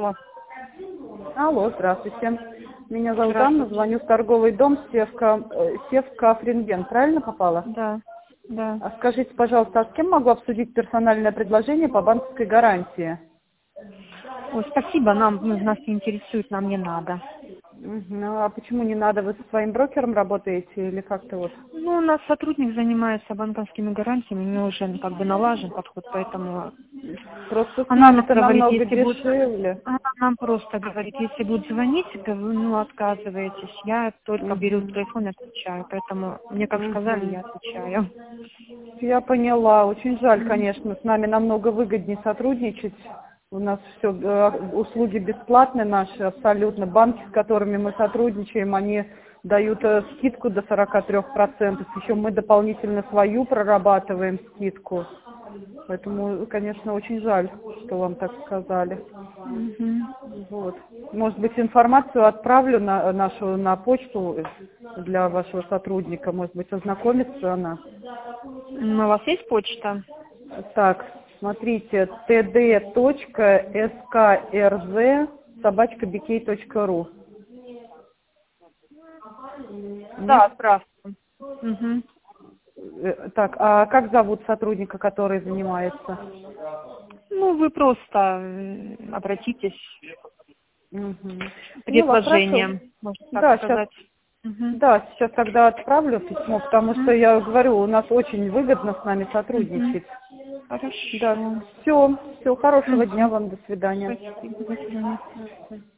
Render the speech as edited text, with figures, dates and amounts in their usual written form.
Алло. Алло, здравствуйте. Меня зовут Анна, Здравствуйте. звоню в торговый дом Севка Френген. Правильно попала? Да, да. А скажите, пожалуйста, а с кем могу обсудить персональное предложение по банковской гарантии? Ой, спасибо, нас не интересует, нам не надо. Ну, а почему не надо? Вы со своим брокером работаете или как-то вот? Ну, у нас сотрудник занимается банковскими гарантиями, у него уже налажен подход, поэтому Просто с она нам нами-то говорит, намного если будет... дешевле. Она нам просто говорит, если будет звонить, вы отказываетесь. Я только беру Мгм. телефон и отвечаю, поэтому мне как сказали, Мгм. я отвечаю. Я поняла. Очень жаль, Мгм. конечно. С нами намного выгоднее сотрудничать. У нас все услуги бесплатные наши, абсолютно. Банки, с которыми мы сотрудничаем, они дают скидку до 43%. Еще мы дополнительно свою прорабатываем скидку. Поэтому, конечно, очень жаль, что вам так сказали. Мгм. Вот. Может быть, информацию отправлю на почту для вашего сотрудника. Может быть, ознакомится она. Ну, у вас есть почта? Так, смотрите, td.skrz@bk.ru. Нет? Да, здравствуйте. Мгм. Так, а как зовут сотрудника, который занимается? Ну, вы просто обратитесь Мгм. с Поняла, хорошо. предложением, можно так Да, сейчас, сказать. Мгм. да, сейчас тогда отправлю письмо, потому что Мгм. я говорю, у нас очень выгодно с нами Мгм. сотрудничать. Да, Хорошо. все, хорошего дня Мгм. вам, до свидания. Спасибо. До свидания.